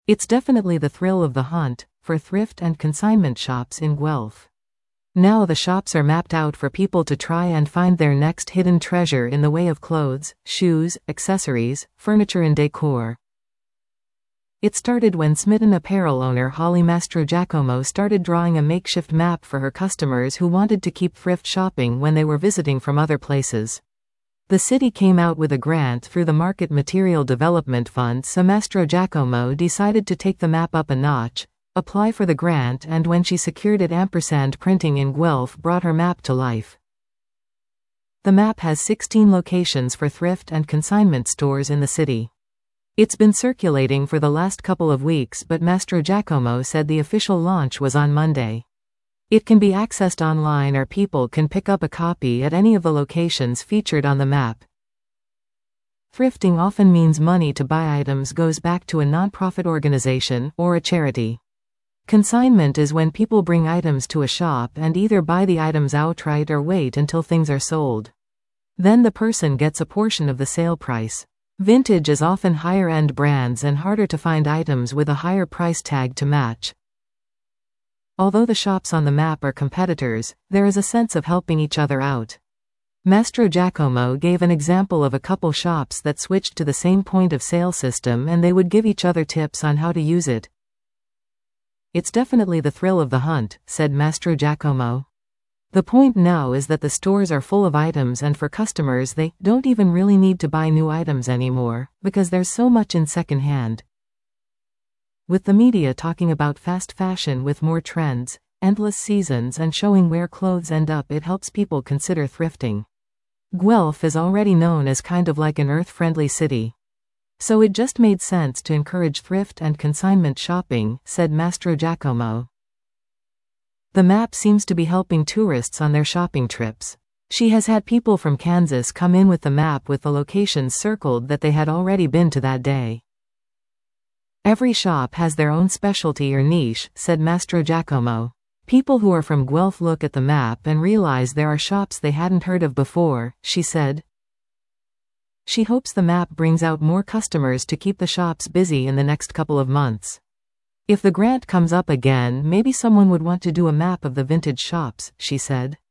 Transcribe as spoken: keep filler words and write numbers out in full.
It's definitely the thrill of the hunt for thrift and consignment shops in Guelph. Now the shops are mapped out for people to try and find their next hidden treasure in the way of clothes, shoes, accessories, furniture and decor. It started when Smitten apparel owner Holly Mastrogiacomo started drawing a makeshift map for her customers who wanted to keep thrift shopping when they were visiting from other places. The city came out with a grant through the Market Material Development Fund, so Mastrogiacomo decided to take the map up a notch, apply for the grant, and when she secured it, Ampersand Printing in Guelph brought her map to life. The map has sixteen locations for thrift and consignment stores in the city. It's been circulating for the last couple of weeks, but Mastrogiacomo said the official launch was on Monday. It can be accessed online or people can pick up a copy at any of the locations featured on the map. Thrifting often means money to buy items goes back to a non-profit organization or a charity. Consignment is when people bring items to a shop and either buy the items outright or wait until things are sold. Then the person gets a portion of the sale price. Vintage is often higher-end brands and harder to find items with a higher price tag to match. Although the shops on the map are competitors, there is a sense of helping each other out. Mastrogiacomo gave an example of a couple shops that switched to the same point of sale system and they would give each other tips on how to use it. It's definitely the thrill of the hunt, said Mastrogiacomo. The point now is that the stores are full of items and for customers they don't even really need to buy new items anymore, because there's so much in second-hand. With the media talking about fast fashion with more trends, endless seasons and showing where clothes end up, it helps people consider thrifting. Guelph is already known as kind of like an earth-friendly city. So it just made sense to encourage thrift and consignment shopping, said Mastrogiacomo. The map seems to be helping tourists on their shopping trips. She has had people from Kansas come in with the map with the locations circled that they had already been to that day. Every shop has their own specialty or niche, said Mastrogiacomo. People who are from Guelph look at the map and realize there are shops they hadn't heard of before, she said. She hopes the map brings out more customers to keep the shops busy in the next couple of months. If the grant comes up again, maybe someone would want to do a map of the vintage shops, she said.